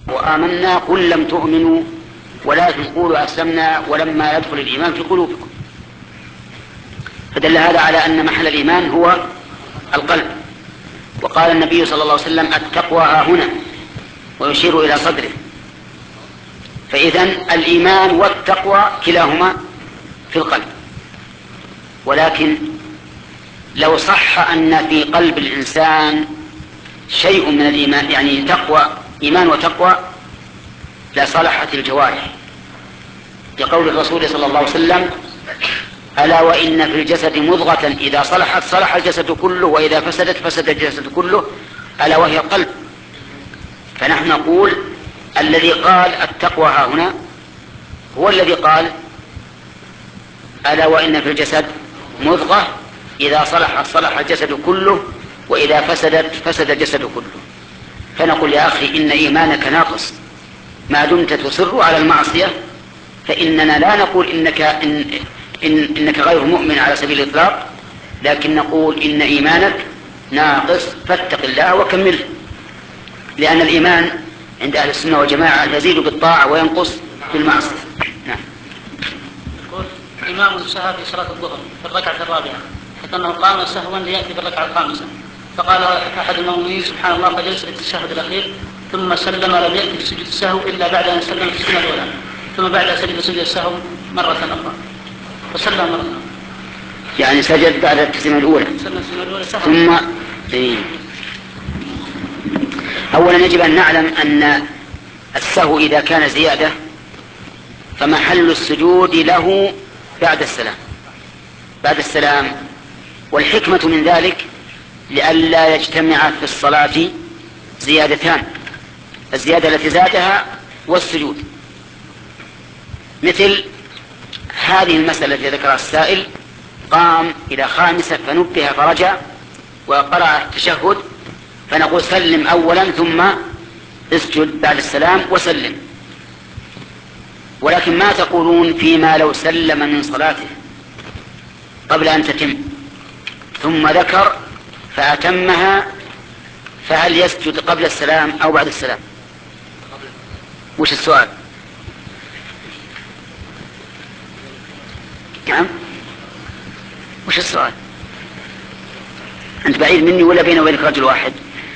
وآمنا قل لم تؤمنوا ولكن قولوا أسلمنا ولما يدخل الإيمان في قلوبكم. فدل هذا على أن محل الإيمان هو القلب. وقال النبي صلى الله عليه وسلم التقوى ها هنا، ويشير إلى صدره. فإذن الإيمان والتقوى كلاهما في القلب. ولكن لو صح أن في قلب الإنسان شيء من الإيمان، يعني تقوى، إيمان وتقوى، لصلحت الجوارح، لقول الرسول صلى الله عليه وسلم ألا وإن في الجسد مضغة إذا صلحت صلح الجسد كله وإذا فسدت فسد الجسد كله، ألا وهي القلب. فنحن نقول الذي قال التقوى ها هنا هو الذي قال ألا وإن في الجسد مضغة إذا صلحت صلح الجسد كله وإذا فسدت فسد الجسد كله. فنقول يا أخي إن إيمانك ناقص ما دمت تصر على المعصية، فإننا لا نقول إنك غير مؤمن على سبيل الإطلاق، لكن نقول إن إيمانك ناقص فاتق الله وكمله، لأن الإيمان عند أهل السنة والجماعة يزيد بالطاعة وينقص بالمعصية. نعم. يقول إمام سهى في صلاة الظهر في الركعة الرابعة، حتى أنه قام سهوا ليأتي في الركعة الخامسة، فقال أحد المؤمنين سبحان الله فجلس للتشهد الأخير ثم سلم لم يأتي في سجود السهو إلا بعد أن سلم في السنة الأولى، ثم بعد سجد سجود السهو مرة أخرى وسلم مرة أخرى. يعني سجد بعد التسليمة الأولى ثم أولا يجب أن نعلم أن السهو إذا كان زيادة فمحل السجود له بعد السلام. والحكمة من ذلك لئلا يجتمع في الصلاة زيادتان، الزيادة التي زادها والسجود. مثل هذه المسألة التي ذكرها السائل، قام إلى خامسة فنبه فرجع وقرأ التشهد، فنقول سلم أولا ثم اسجد بعد السلام وسلم. ولكن ما تقولون فيما لو سلم من صلاته قبل أن تتم ثم ذكر فأتمها، فهل يسجد قبل السلام أو بعد السلام؟ وش السؤال؟ نعم، وش السؤال؟ أنت بعيد مني ولا بيني وبينك رجل واحد؟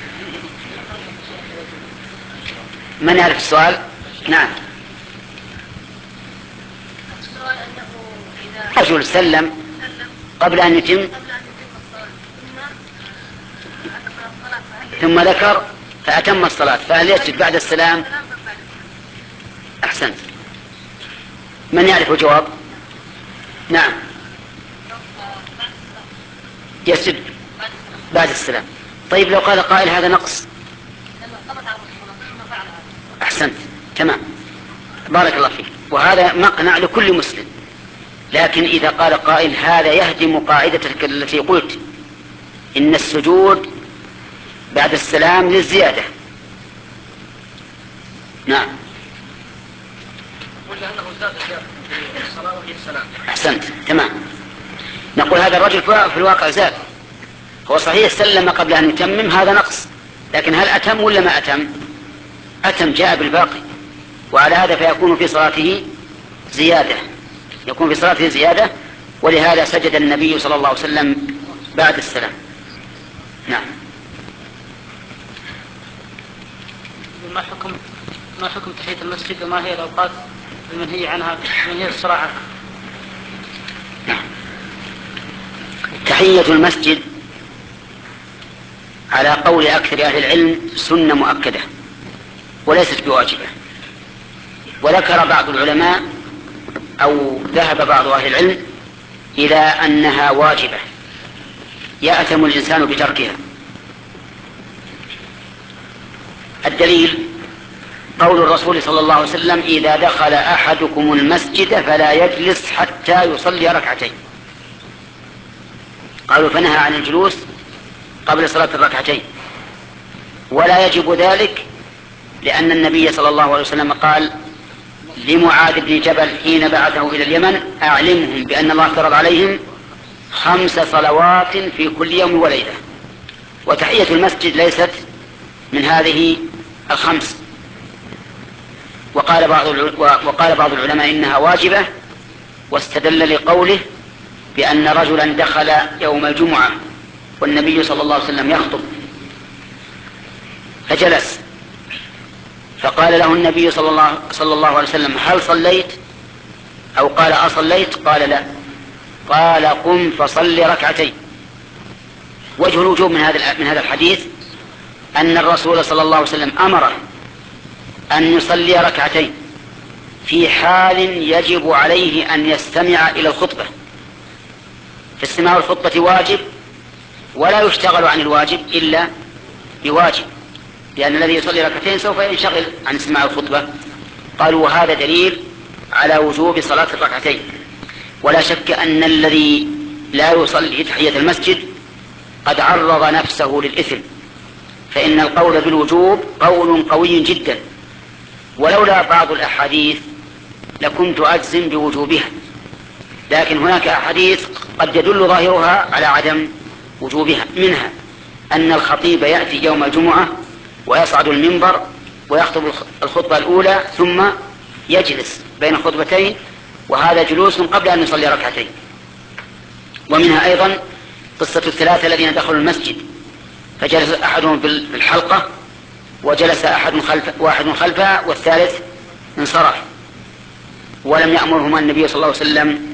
من يعرف السؤال؟ نعم. رجل سلم قبل أن يتم ثم ذكر فأتم الصلاة، فهل يسجد بعد السلام؟ أحسنت. من يعرف الجواب؟ نعم، يسجد بعد السلام. طيب لو قال قائل هذا نقص؟ أحسنت، تمام، بارك الله فيك، وهذا مقنع لكل مسلم. لكن إذا قال قائل هذا يهدم قاعدتك التي قلت إن السجود بعد السلام للزيادة. نعم، أحسنت، تمام. نقول هذا الرجل في الواقع زاد، هو صحيح سلم قبل أن يتمم، هذا نقص، لكن هل أتم ولا ما أتم؟ أتم، جاء بالباقي، وعلى هذا فيكون في صلاته زيادة، يكون في صلاته زيادة، ولهذا سجد النبي صلى الله عليه وسلم بعد السلام. نعم. ما حكم تحية المسجد وما هي الأوقات المنهي عنها من هي الصراحة؟ نعم. تحية المسجد على قول أكثر أهل العلم سنة مؤكدة وليست بواجبة، وذكر بعض العلماء أو ذهب بعض أهل العلم إلى أنها واجبة يأثم الإنسان بتركها. الدليل قول الرسول صلى الله عليه وسلم إذا دخل أحدكم المسجد فلا يجلس حتى يصلي ركعتين. قالوا فنهى عن الجلوس قبل صلاة الركعتين، ولا يجب ذلك لأن النبي صلى الله عليه وسلم قال لمعاذ بن جبل حين بعثه إلى اليمن أعلمهم بأن الله افترض عليهم 5 صلوات في كل يوم وليلة، وتحية المسجد ليست من هذه ال5. وقال بعض العلماء إنها واجبة، واستدل لقوله بأن رجلا دخل يوم الجمعة والنبي صلى الله عليه وسلم يخطب فجلس، فقال له النبي صلى الله عليه وسلم: هل صليت؟ أو قال: أصليت؟ قال: لا. قال: قم فصل ركعتين. وجه الوجوب من هذا الحديث أن الرسول صلى الله عليه وسلم أمره أن يصلي ركعتين في حال يجب عليه أن يستمع إلى الخطبة، فاستماع الخطبة واجب، ولا يشتغل عن الواجب إلا بواجب، لأن الذي يصلي ركعتين سوف ينشغل عن استماع الخطبة. قالوا: وهذا دليل على وجوب صلاة الركعتين. ولا شك أن الذي لا يصلي تحية المسجد قد عرض نفسه للإثم، فإن القول بالوجوب قول قوي جدا، ولولا بعض الأحاديث لكنت أجزم بوجوبها، لكن هناك أحاديث قد يدل ظاهرها على عدم وجوبها. منها أن الخطيب يأتي يوم الجمعة ويصعد المنبر ويخطب الخطبة الأولى ثم يجلس بين الخطبتين، وهذا جلوس قبل أن يصلي ركعتين. ومنها أيضا قصة الثلاثة الذين دخلوا المسجد فجلس أحدهم في الحلقة وجلس واحد خلفها والثالث انصرف، ولم يأمرهما النبي صلى الله عليه وسلم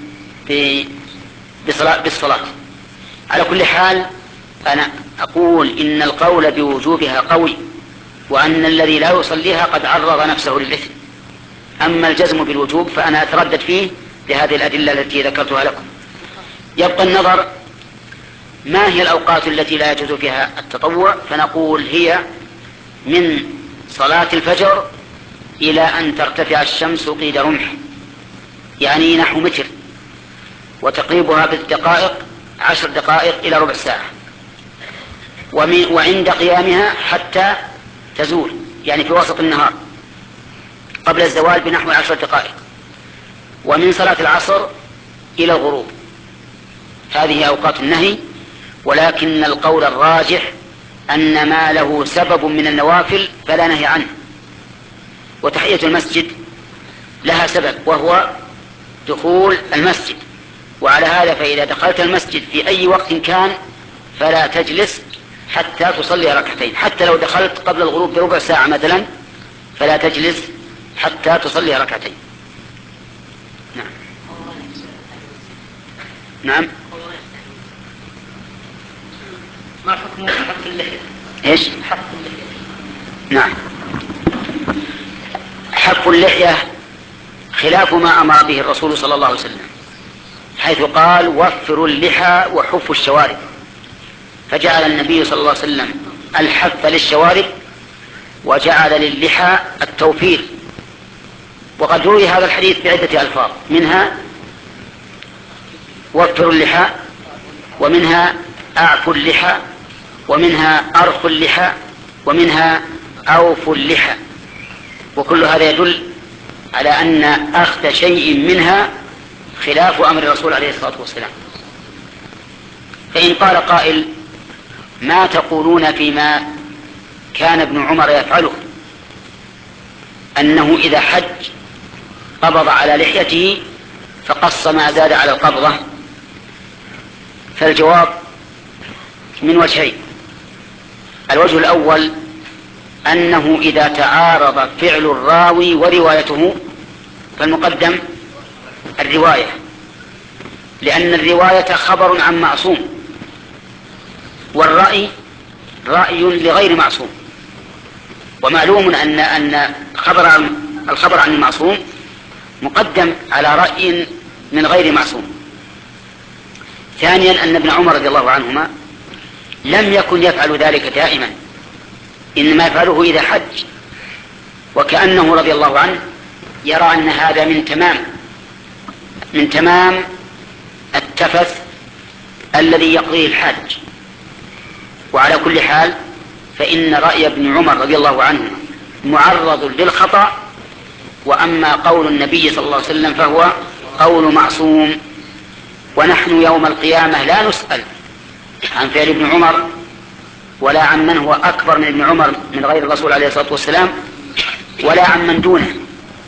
بالصلاة. على كل حال أنا أقول إن القول بوجوبها قوي، وأن الذي لا يصليها قد عرض نفسه للإثم. أما الجزم بالوجوب فأنا أتردد فيه بهذه الأدلة التي ذكرتها لكم. يبقى النظر ما هي الأوقات التي لا يجوز فيها التطوع، فنقول هي من صلاة الفجر إلى أن ترتفع الشمس قيد رمح، يعني نحو متر، وتقريبها بالدقائق 10 دقائق إلى ربع ساعة، وعند قيامها حتى تزول، يعني في وسط النهار قبل الزوال بنحو 10 دقائق، ومن صلاة العصر إلى الغروب. هذه أوقات النهي، ولكن القول الراجح أن ما له سبب من النوافل فلا نهي عنه. وتحية المسجد لها سبب وهو دخول المسجد، وعلى هذا فإذا دخلت المسجد في أي وقت كان فلا تجلس حتى تصلي ركعتين، حتى لو دخلت قبل الغروب بربع ساعة مثلا فلا تجلس حتى تصلي ركعتين. نعم. نعم. ما حكم حق اللحية؟ ايش؟ حق اللحية. نعم. حق اللحية خلاف ما أمر به الرسول صلى الله عليه وسلم، حيث قال: وفروا اللحى وحفوا الشوارب، فجعل النبي صلى الله عليه وسلم الحف للشوارب وجعل للحى التوفير. وقد روي هذا الحديث بعدة ألفاظ، منها وفروا اللحى، ومنها أعفوا اللحى، ومنها أرخوا اللحى، ومنها أوفوا اللحى، وكل هذا يدل على أن أخذ شيء منها خلاف أمر الرسول عليه الصلاة والسلام. فإن قال قائل: ما تقولون فيما كان ابن عمر يفعله، أنه إذا حج قبض على لحيته فقص ما زاد على القبضة؟ فالجواب من وجهين. الوجه الأول أنه إذا تعارض فعل الراوي وروايته فالمقدم الرواية، لأن الرواية خبر عن معصوم، والرأي رأي لغير معصوم، ومعلوم أن الخبر عن المعصوم مقدم على رأي من غير معصوم. ثانيا أن ابن عمر رضي الله عنهما لم يكن يفعل ذلك دائما، إنما يفعله إذا حج، وكأنه رضي الله عنه يرى أن هذا من تمام التفث الذي يقضيه الحاج. وعلى كل حال فإن رأي ابن عمر رضي الله عنه معرض للخطأ، وأما قول النبي صلى الله عليه وسلم فهو قول معصوم، ونحن يوم القيامة لا نسأل عن فعل ابن عمر ولا عن من هو أكبر من ابن عمر من غير الرسول عليه الصلاة والسلام ولا عن من دونه،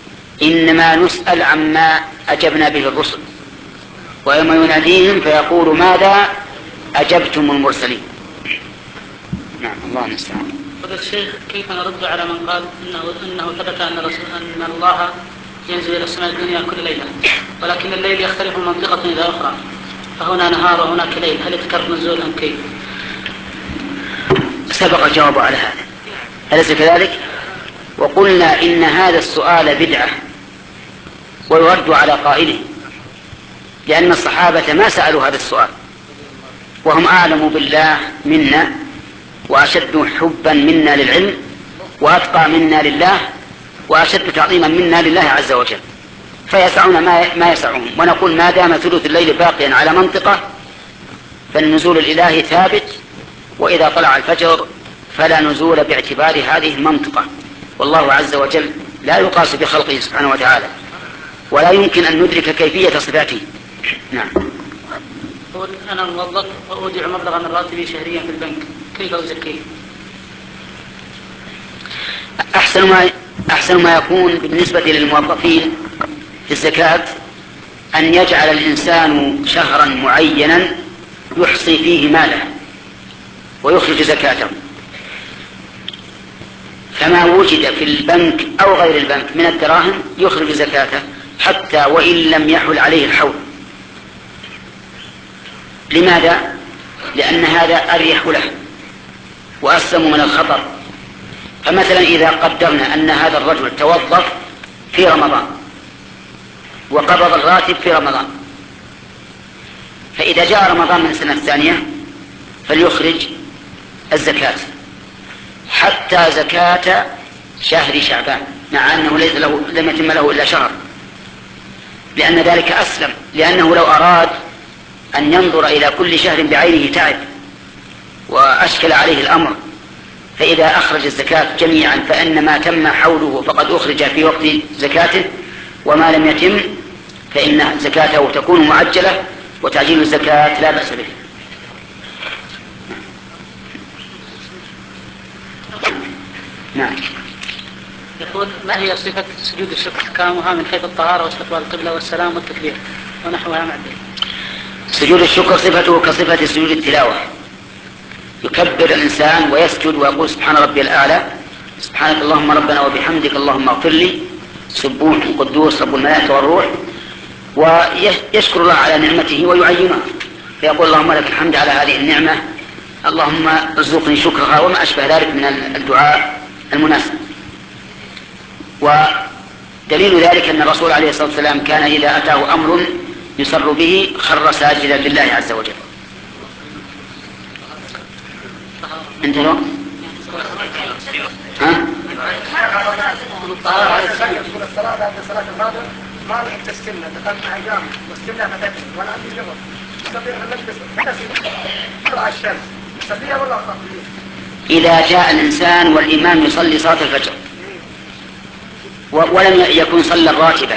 إنما نسأل عما أجبنا به الرسل، ويوم يناديهم فيقول ماذا أجبتم المرسلين. نعم، الله المستعان. فضل الشيخ، كيف نرد على من قال إنه ثبت أن الله ينزل إلى السماء الدنيا كل ليلة، ولكن الليل يختلف من منطقة إلى أخرى، فهنا نهار وهناك ليل، هل يتكرر نزول أم كيف؟ سبق الجواب على هذا، أليس كذلك؟ وقلنا إن هذا السؤال بدعة ويرد على قائله، لأن الصحابة ما سألوا هذا السؤال وهم أعلم بالله منا وأشد حبا منا للعلم وأتقى منا لله وأشد تعظيما منا لله عز وجل، فيسعون ما يسعون. ونقول ما دام ثلث الليل باقيا على منطقة فالنزول الإلهي ثابت، وإذا طلع الفجر فلا نزول باعتبار هذه المنطقة، والله عز وجل لا يقاس بخلقه سبحانه وتعالى، ولا يمكن أن ندرك كيفية صفاته. نعم. أنا موظف وأودع مبلغا من راتبي شهريا في البنك، كيف أزكيه؟ أحسن ما يكون بالنسبة للموظفين في الزكاة أن يجعل الإنسان شهرا معينا يحصي فيه ماله ويخرج زكاته، فما وجد في البنك أو غير البنك من الدراهم يخرج زكاته حتى وإن لم يحل عليه الحول. لماذا؟ لأن هذا أريح له وأسلم من الخطر. فمثلا إذا قدرنا أن هذا الرجل توظف في رمضان وقبض الراتب في رمضان، فإذا جاء رمضان من السنة الثانية فليخرج الزكاة حتى زكاة شهر شعبان، مع أنه لم يتم له إلا شهر، لأن ذلك أسلم، لأنه لو أراد أن ينظر إلى كل شهر بعينه تعب وأشكل عليه الأمر، فإذا أخرج الزكاة جميعا فإن ما تم حوله فقد أخرج في وقت زكاته، وما لم يتم فإن زكاته تكون معجلة، وتعجيل الزكاة لا بأس به. نعم. يقول ما هي صفة سجود الشكر أحكامها من حيث الطهارة واستقبال القبلة والسلام والتكبير ونحوها مع الدين؟ سجود الشكر صفته كصفة سجود التلاوة، يكبر الإنسان ويسجد ويقول سبحان ربي الأعلى، سبحانك اللهم ربنا وبحمدك اللهم اغفر لي، سبوح قدوس رب الملائكة والروح، ويشكر الله على نعمته ويعينها، فيقول اللهم لك الحمد على هذه النعمة، اللهم ارزقني شكرها، وما أشبه ذلك من الدعاء المناسب. ودليل ذلك أن الرسول عليه الصلاة والسلام كان إذا أتاه أمر يسر به خر ساجدا لله عز وجل. انتهوا؟ ها؟ الصلاة بعد صلاة المغرب ما لحقت السنة، دخلت مع جامع والسنة فتتني وأنا عندي شغل، أستطيع أن ألبس طلع الشمس، أصليها ولا أخاف؟ إذا جاء الإنسان والإمام يصلي صلاة الفجر ولم يكن صلى الراتبة،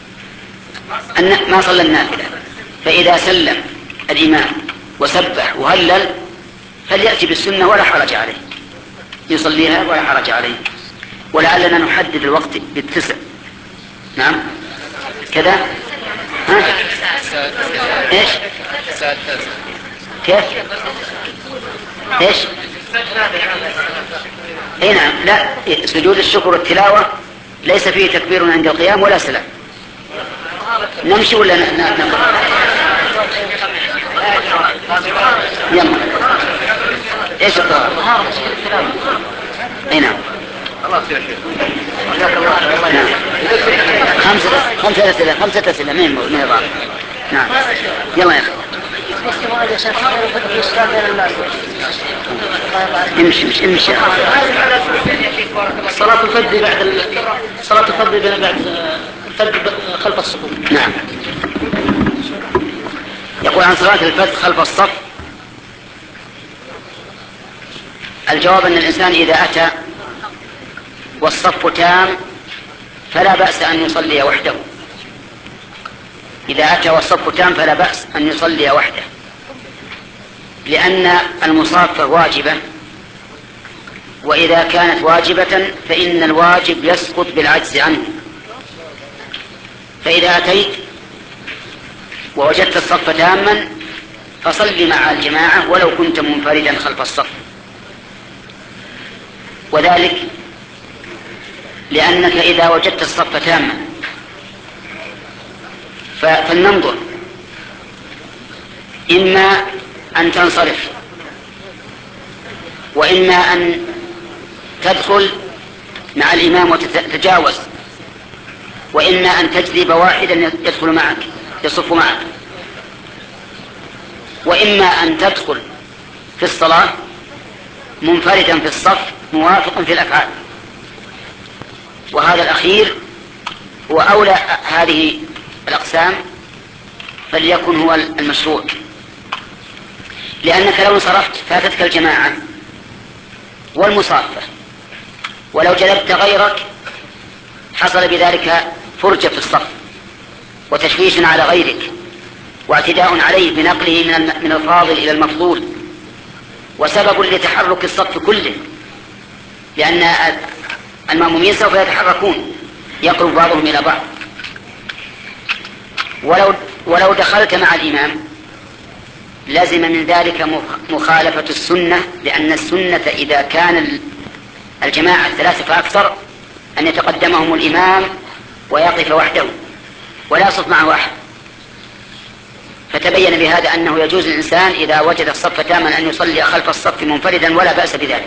ما صلى النافلة، فإذا سلم الإمام وسبح وهلل فليأتي بالسنة ولا حرج عليه، يصليها ولا حرج عليه. ولعلنا نحدد الوقت بالتسع. نعم كذا. ها؟ ايش؟ كيف؟ ايش؟ اي نعم. لا، سجود الشكر والتلاوة ليس فيه تكبير عند القيام ولا سلام. نمشي ولا نقف؟ يلا. ايش الطهارة؟ اي نعم. نعم. خمسة أسئلة من الضعف. نعم. يلا يا أخي. امشي. صلاة الفجر بعد الفجر خلف الصفوف. نعم. يقول عن صلاة الفجر خلف الصف، الجواب أن الإنسان إذا أتى والصف تام فلا بأس أن يصلي وحده. إذا أتى والصف تام فلا بأس أن يصلي وحده، لأن المصافة واجبة، وإذا كانت واجبة فإن الواجب يسقط بالعجز عنه، فإذا أتيت ووجدت الصف تاما فصل مع الجماعة ولو كنت منفردا خلف الصف، وذلك لأنك إذا وجدت الصف تاما فلننظر، إما أن تنصرف وإما أن تدخل مع الإمام وتتجاوز، وإما أن تجذب واحدا يدخل معك يصف معك، وإما أن تدخل في الصلاة منفردا في الصف موافقا في الأفعال، وهذا الأخير هو أولى هذه الأقسام، فليكن هو المشروع، لأنك لو انصرفت فاتتك الجماعة والمصافة، ولو جلبت غيرك حصل بذلك فرجة في الصف وتشويش على غيرك واعتداء عليه بنقله من الفاضل إلى المفضول، وسبب لتحرك الصف كله، لأن المأمومين سوف يتحركون يقرب بعضهم إلى بعض. ولو دخلت مع الإمام لازم من ذلك مخالفة السنة، لأن السنة إذا كان الجماعة 3 فأكثر أن يتقدمهم الإمام ويقف وحده ولا يصف معه أحد. فتبين بهذا أنه يجوز للإنسان إذا وجد الصف تاما أن يصلي خلف الصف منفردا ولا بأس بذلك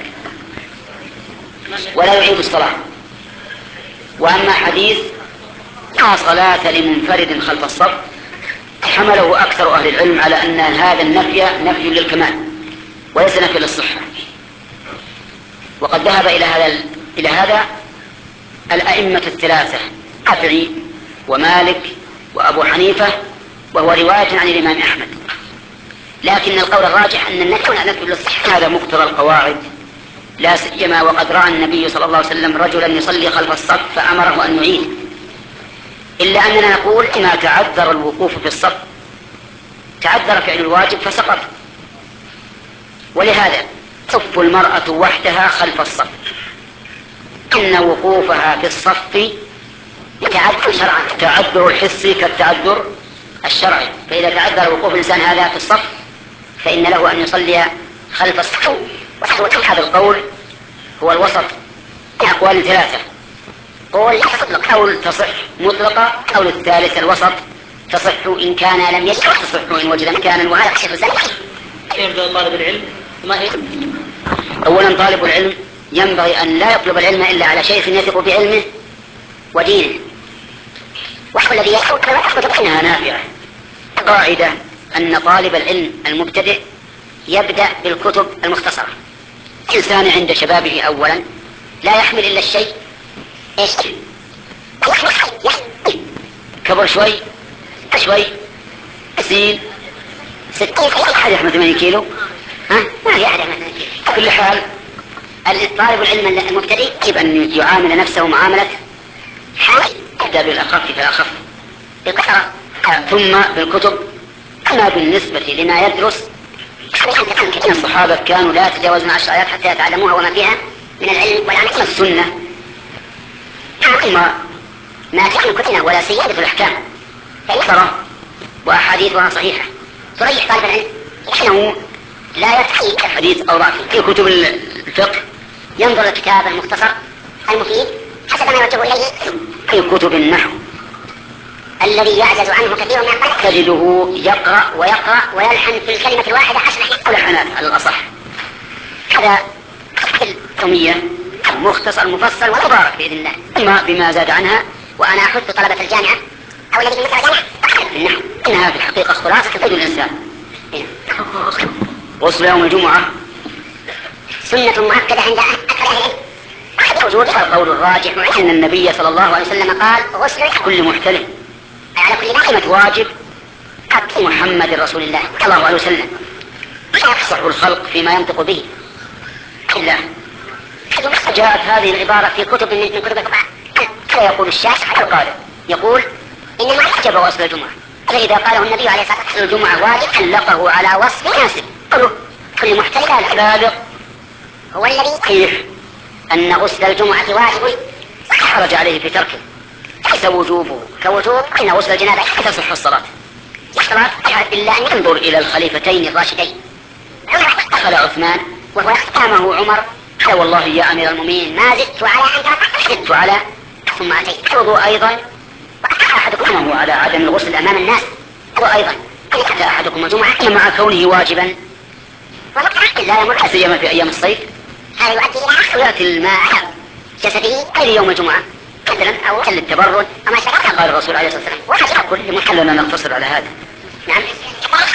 ولا يعيد الصلاة. وأما حديث لا صلاة لمنفرد خلف الصف حمله أكثر أهل العلم على أن هذا النفي نفي للكمال وليس نفي للصحة، وقد ذهب إلى هذا الأئمة 3 الشافعي ومالك وأبو حنيفة، وهو رواية عن الإمام أحمد، لكن القول الراجح أن النفي نفي للصحة. هذا مقتضى القواعد، لا سيما وقد رأى النبي صلى الله عليه وسلم رجلا يصلي خلف الصف فأمره أن يعيد، إلا أننا نقول إما تعذر الوقوف في الصف، تعذر فعل الواجب فسقط، ولهذا تصف المرأة وحدها خلف الصف، إن وقوفها في الصف يتعذر شرعا، التعذر الحسي كالتعذر الشرعي، فإذا تعذر وقوف الإنسان هذا في الصف فإن له أن يصلي خلف الصف. هذا القول هو الوسط من أقوال 3، قول تصح مطلقة، قول الثالث الوسط تصح إن كان لم يصح، تصح إن وجد مكانا، وهذا حسب ذلك. يبدأ طالب العلم ما هي؟ أولا طالب العلم ينبغي أن لا يطلب العلم إلا على شيخ يثق بعلمه ودينه، والذي يحوك إنها نافعة. قاعدة أن طالب العلم المبتدئ يبدأ بالكتب المختصرة. الإنسان عند شبابه أولا لا يحمل إلا الشيء كبر شوي سين 60 أحد يحمل 8 كيلو، ما في أحد يحمل 8 كيلو. كل حال طالب العلم المبتدئ يجب أن يعامل نفسه معاملة حال، يبدأ بالأخف فالأخف بالقرأ ثم بالكتب. أما بالنسبة لما يدرس كثير الصحابة كانوا لا يتجاوزون 10 آيات حتى يتعلموها وما فيها من العلم والعمل. السنة ما تحمل كتنة ولا سيادة في الأحكام فيحضر وأحاديثها صحيحة تريح طالب العلم، لأنه لا يتحقق حديث أو ضعف. في كتب الفقه ينظر الكتاب المختصر المفيد حسب ما يوجه إليه. في كتب النحو الذي يعجز عنه كثير من الطلبة تجده يقرأ ويلحن في الكلمة الواحدة حسب لحنات على الأصح. هذا الحكمية مختصر مفصل ومبارك بإذن الله، أما بما زاد عنها. وأنا أحث طلبة الجامعة أو الذين مثل الجامعة النحو إنها في الحقيقة خلاصة تفيد الإنسان. غسل يوم الجمعة سنة مؤكدة عند أكثر أهل العلم، وجود القول الراجح أن النبي صلى الله عليه وسلم قال غسل كل محتلم على كل كلمة واجب محمد رسول الله صلى الله عليه وسلم، يفصح الخلق فيما ينطق به إلا. جاءت هذه العبارة في كتب من كتب الفقه، يقول الشافعي القائل يقول إنما وجب غسل الجمعة، فإذا قاله النبي عليه الصلاة والسلام الجمعة واجب علقه على وصف ناسب كل محتلم البالغ هو الذي يصحح أن غسل الجمعة واجب حرج عليه في تركه، ليس وجوبه كوجوب أن غسل الجنابة حتى تصح الصلاة إلا أن ينظر إلى الخليفتين الراشدين. دخل عثمان وهو أمامه عمر قال والله يا أمير المؤمنين ما زدت على ثم أتيت الوضوء أيضا أحدكم على عدم الغسل أمام الناس وأيضا أتى أحدكم الجمعة مع كونه واجبا لا يمر في أيام الصيف يأتي الماء على جسده غير يوم الجمعة مثلا أو للتبرد أما قال الرسول عليه الصلاة والسلام وحتى كل محلنا نقتصر على هذا. نعم